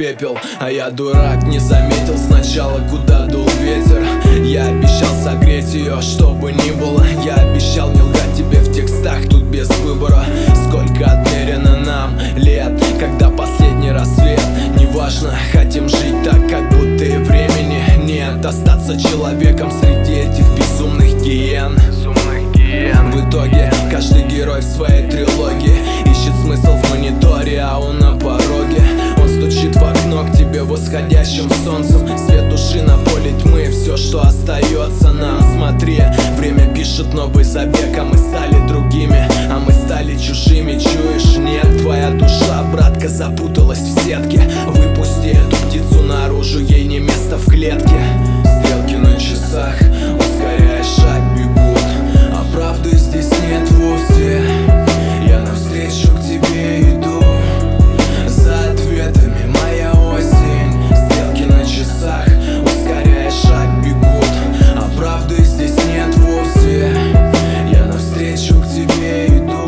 пепел. А я, дурак, не заметил сначала, куда дул ветер. Я обещал согреть ее, что бы ни было. Я обещал не лгать тебе в текстах, тут без выбора. Сколько отмерено нам лет, когда последний рассвет. Неважно, хотим жить так, как будто и времени нет. Остаться человеком среди этих безумных гиен. В итоге каждый герой в своей трилогии ищет смысл в мониторе, а он на пороге. Он стучит в окно к тебе восходящим солнцем. Свет души на поле тьмы, все, что остается нам. Смотри, время пишет новый забег, а мы стали другими, а мы стали чужими. Чуешь? Нет, твоя душа, братка, запуталась в сетке. Выпусти эту птицу наружу, ей не место в клетке. Стрелки на часах, ускоряя шаг, бегут, а правды здесь нет вовсе. Я навстречу к тебе иду, за ответами моя осень. Стрелки на часах, ускоряя шаг, бегут, а правды здесь нет вовсе. Я навстречу к тебе иду,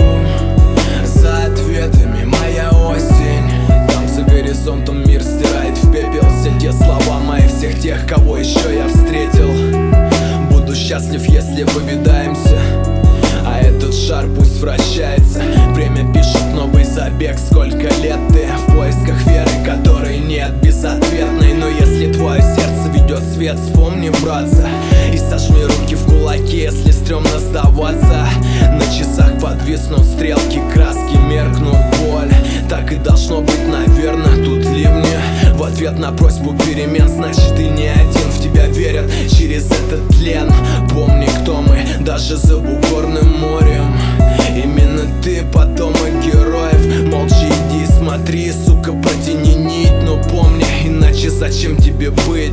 за ответами моя осень. Там за горизонтом мир стирает в пепел все те слова мои, всех тех, кого еще я встретил. Буду счастлив, если повидаемся, а этот шар пусть вращается. Время пишет новый забег. Сколько лет ты в поисках веры, которой нет, безответной. Но если твое сердце ведет свет, вспомни, братца, и сожми руки в кулаки, если стрёмно сдаваться. На часах подвиснут стрелки, краски меркнут, боль. Так и должно быть, наверное, тут ливни. В ответ на просьбу перемен, значит ты не один, в тебя верят через этот тлен. Помни, кто мы, даже за бугорным морем. Именно ты потомок героев. Молча иди, смотри, сука, протяни нить, но помни, иначе зачем тебе быть?